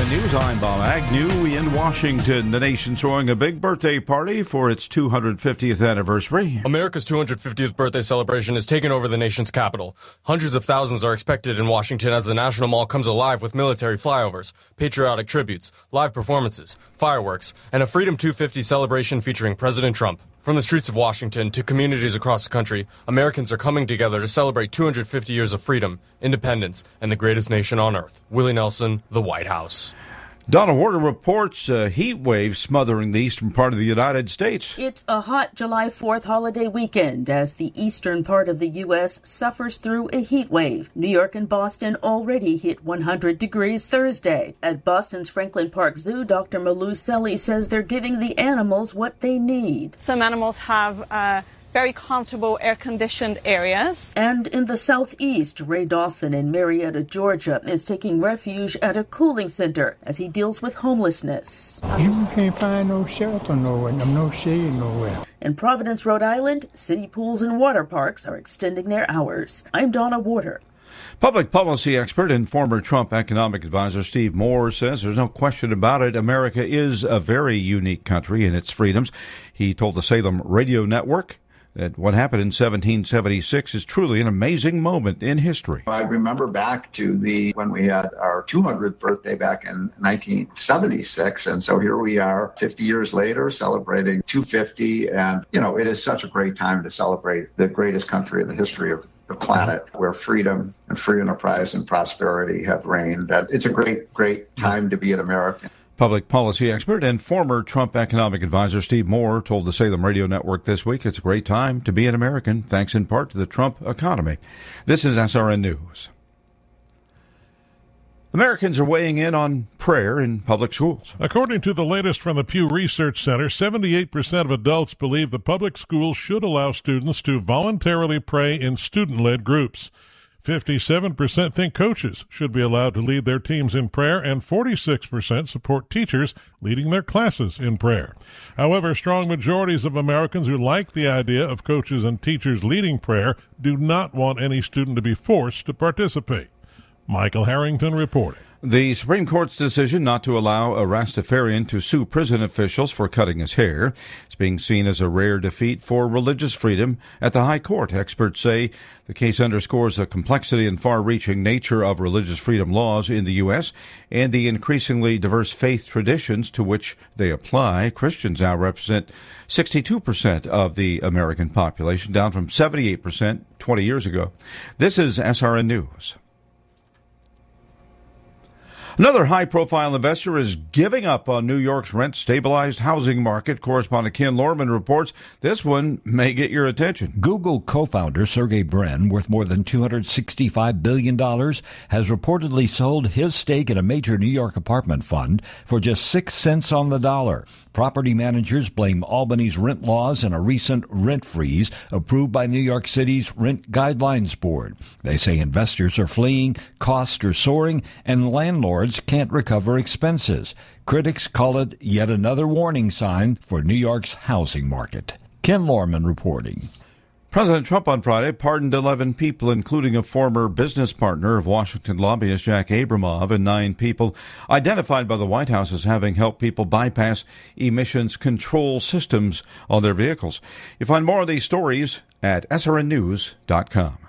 SRN News, I'm Bob Agnew. In Washington, the nation's throwing a big birthday party for its 250th anniversary. America's 250th birthday celebration has taken over the nation's capital. Hundreds of thousands are expected in Washington as the National Mall comes alive with military flyovers, patriotic tributes, live performances, fireworks, and a Freedom 250 celebration featuring President Trump. From the streets of Washington to communities across the country, Americans are coming together to celebrate 250 years of freedom, independence, and the greatest nation on earth. Willie Nelson, the White House. Donna Warder reports a heat wave smothering the eastern part of the United States. It's a hot July 4th holiday weekend as the eastern part of the U.S. suffers through a heat wave. New York and Boston already hit 100 degrees Thursday. At Boston's Franklin Park Zoo, Dr. Malou Selly says they're giving the animals what they need. Some animals have very comfortable air-conditioned areas. And in the southeast, Ray Dawson in Marietta, Georgia, is taking refuge at a cooling center as he deals with homelessness. You can't find no shelter nowhere, no shade nowhere. In Providence, Rhode Island, city pools and water parks are extending their hours. I'm Donna Warder. Public policy expert and former Trump economic advisor Steve Moore says there's no question about it. America is a very unique country in its freedoms. He told the Salem Radio Network that what happened in 1776 is truly an amazing moment in history. I remember back to when we had our 200th birthday back in 1976. And so here we are 50 years later celebrating 250. And, it is such a great time to celebrate the greatest country in the history of the planet, where freedom and free enterprise and prosperity have reigned. It's a great, great time to be an American. Public policy expert and former Trump economic advisor Steve Moore told the Salem Radio Network this week it's a great time to be an American, thanks in part to the Trump economy. This is SRN News. Americans are weighing in on prayer in public schools. According to the latest from the Pew Research Center, 78% of adults believe the public schools should allow students to voluntarily pray in student-led groups. 57% think coaches should be allowed to lead their teams in prayer, and 46% support teachers leading their classes in prayer. However, strong majorities of Americans who like the idea of coaches and teachers leading prayer do not want any student to be forced to participate. Michael Harrington reporting. The Supreme Court's decision not to allow a Rastafarian to sue prison officials for cutting his hair is being seen as a rare defeat for religious freedom at the High Court. Experts say the case underscores the complexity and far-reaching nature of religious freedom laws in the U.S. and the increasingly diverse faith traditions to which they apply. Christians now represent 62% of the American population, down from 78% 20 years ago. This is SRN News. Another high-profile investor is giving up on New York's rent-stabilized housing market. Correspondent Ken Lorman reports this one may get your attention. Google co-founder Sergey Brin, worth more than $265 billion, has reportedly sold his stake in a major New York apartment fund for just 6 cents on the dollar. Property managers blame Albany's rent laws and a recent rent freeze approved by New York City's Rent Guidelines Board. They say investors are fleeing, costs are soaring, and landlords can't recover expenses. Critics call it yet another warning sign for New York's housing market. Ken Lorman reporting. President Trump on Friday pardoned 11 people, including a former business partner of Washington lobbyist Jack Abramov, and 9 people identified by the White House as having helped people bypass emissions control systems on their vehicles. You find more of these stories at srnnews.com.